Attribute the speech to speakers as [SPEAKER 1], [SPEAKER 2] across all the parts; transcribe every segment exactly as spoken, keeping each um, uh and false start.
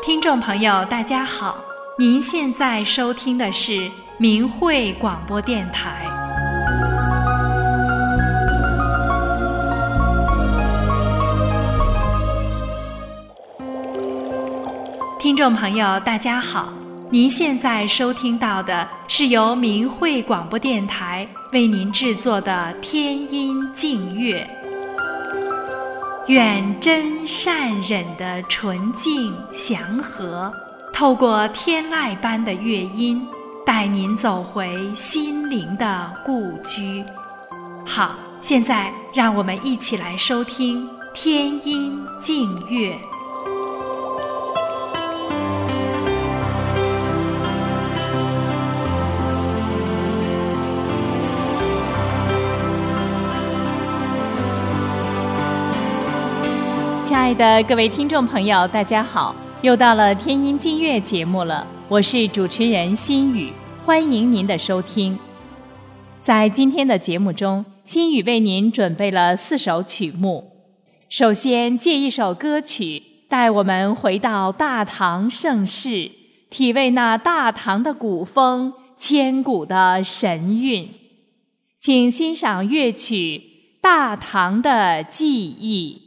[SPEAKER 1] 听众朋友大家好，您现在收听的是明慧广播电台。听众朋友大家好，您现在收听到的是由明慧广播电台为您制作的天音净乐。愿真善忍的纯净祥和，透过天籁般的乐音，带您走回心灵的故居。好，现在让我们一起来收听天音净乐。亲爱的各位听众朋友大家好，又到了天音净乐节目了，我是主持人心雨，欢迎您的收听。在今天的节目中，心雨为您准备了四首曲目。首先借一首歌曲带我们回到大唐盛世，体味那大唐的古风，千古的神韵。请欣赏乐曲《大唐的记忆》。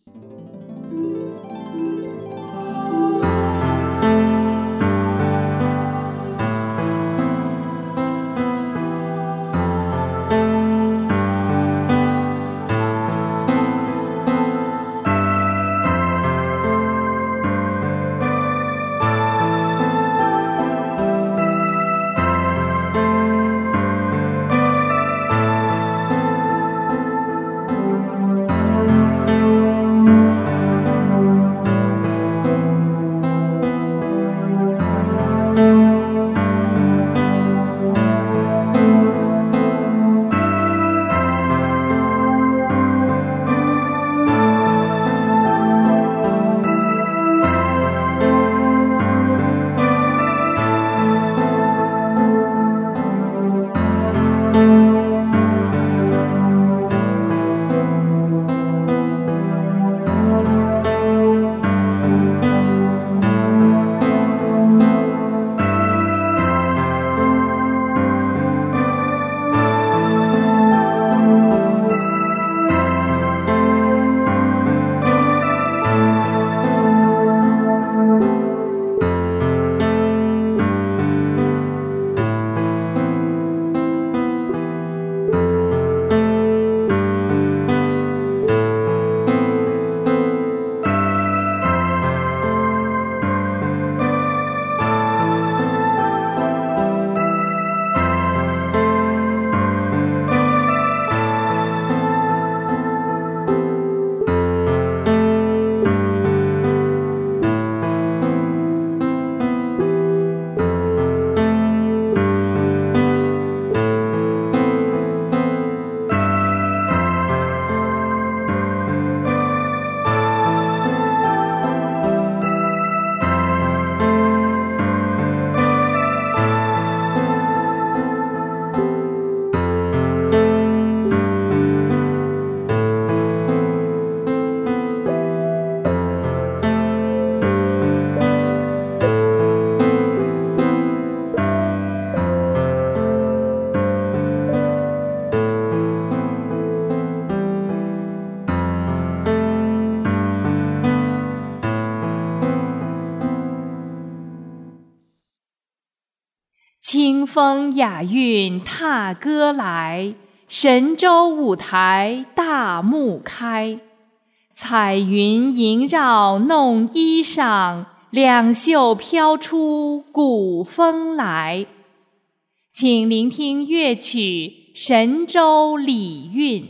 [SPEAKER 1] 清风雅韵踏歌来，神州舞台大幕开。彩云萦绕弄衣裳，两袖飘出古风来。请聆听乐曲《神州礼韵》。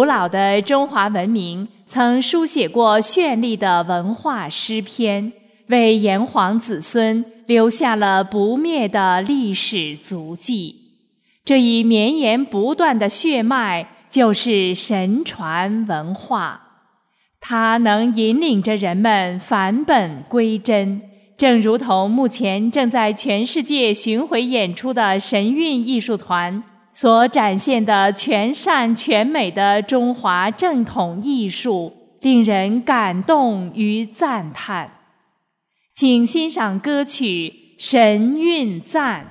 [SPEAKER 1] 古老的中华文明曾书写过绚丽的文化诗篇，为炎黄子孙留下了不灭的历史足迹。这一绵延不断的血脉就是神传文化，它能引领着人们返本归真，正如同目前正在全世界巡回演出的神韵艺术团所展现的全善全美的中华正统艺术，令人感动与赞叹。请欣赏歌曲《神韵赞》。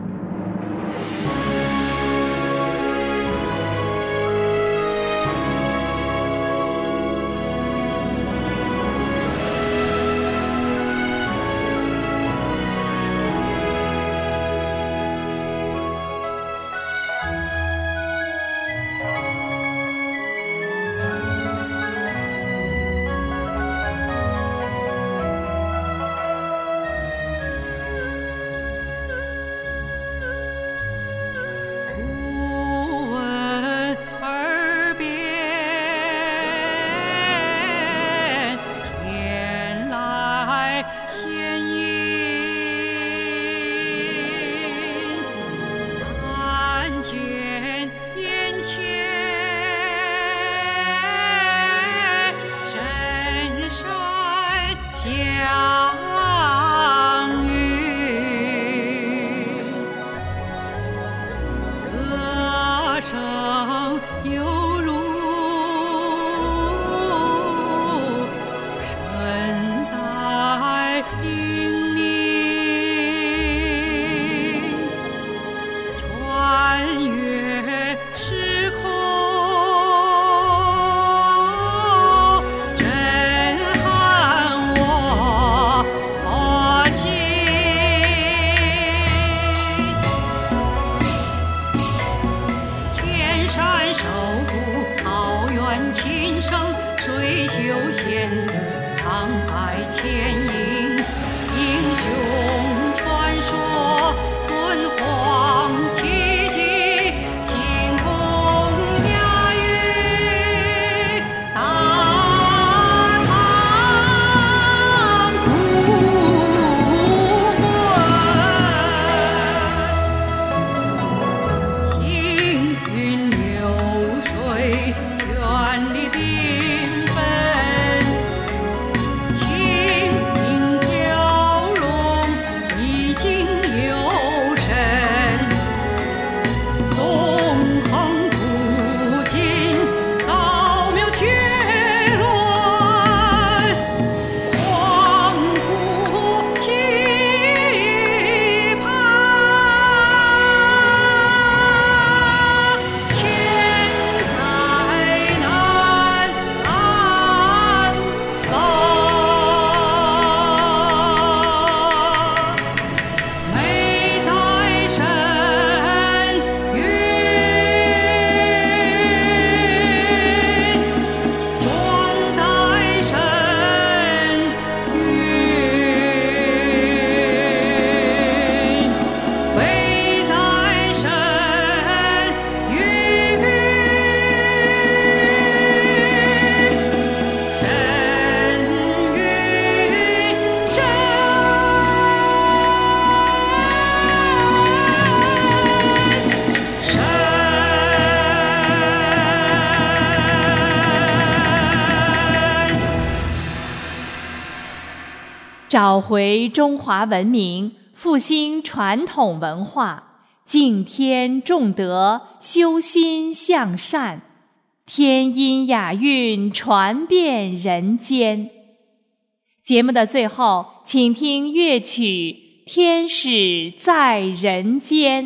[SPEAKER 1] 找回中华文明，复兴传统文化，敬天重德，修心向善，天音雅韵传遍人间。节目的最后，请听乐曲《天使在人间》。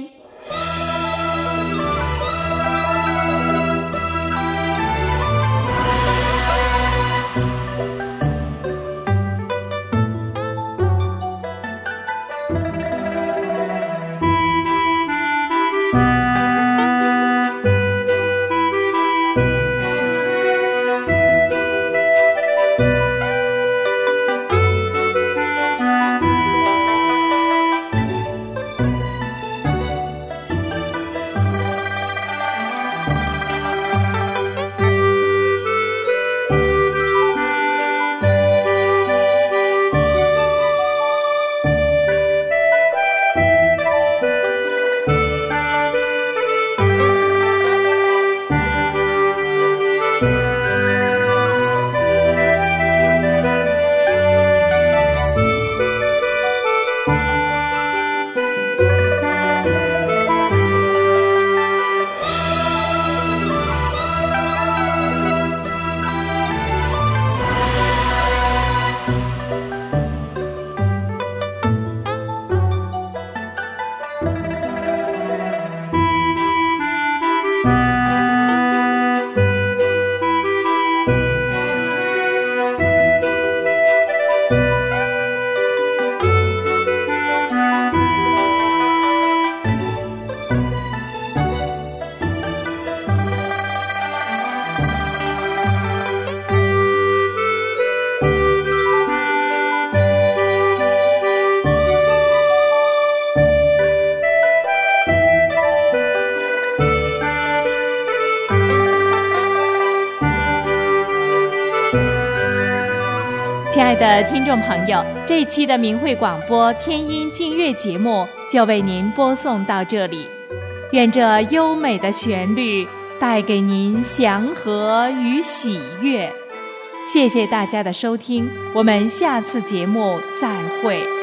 [SPEAKER 1] 亲爱的听众朋友，这一期的明慧广播天音净乐节目就为您播送到这里。愿这优美的旋律带给您祥和与喜悦。谢谢大家的收听，我们下次节目再会。